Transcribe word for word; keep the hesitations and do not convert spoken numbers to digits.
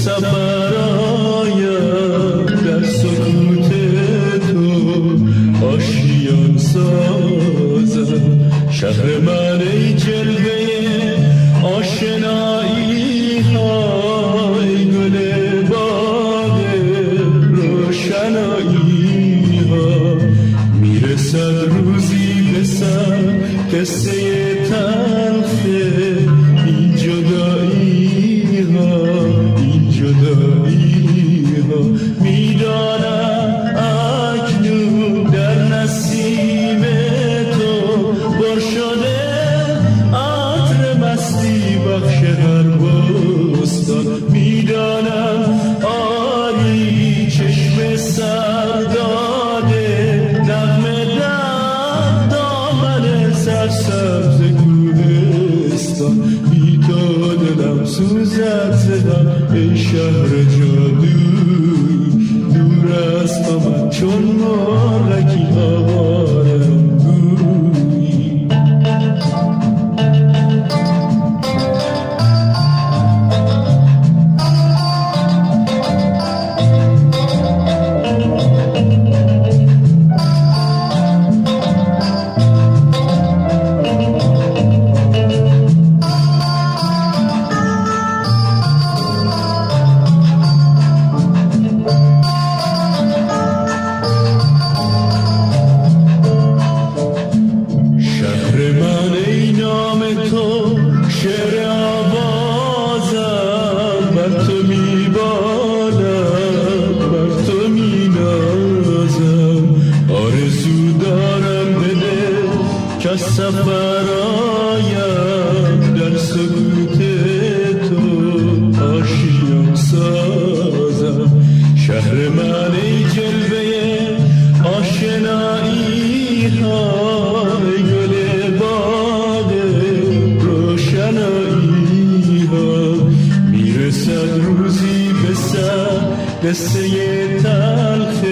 سفر آیم در سکوت تو آشیان سازم. شهر من ای جلوه آشنایی های گل باغ روشنایی ها. میرسد روزی به سر قصه تلخ این جدایی ها، این جدایی ها. میدانم اکنون در نسیم تو بر شده عطر مستی بخش هر بستان. میدانم آری چشم سر داده نغمه در دامن سرسبز گورستان. بی تو دلم سوزد زدم ای شهر جادوی، دور از تو من چون مرغکی آوارم گوی. شعر آوازم بر تو می بالم، بر تو می نازم. آرزو دارم به دل که از سفر آیم در سکوت تو آشیان سازم. شهر من ای جلوه آشنایی های گل باغ روشنایی ها. میرسد روزی به سر قصه تلخ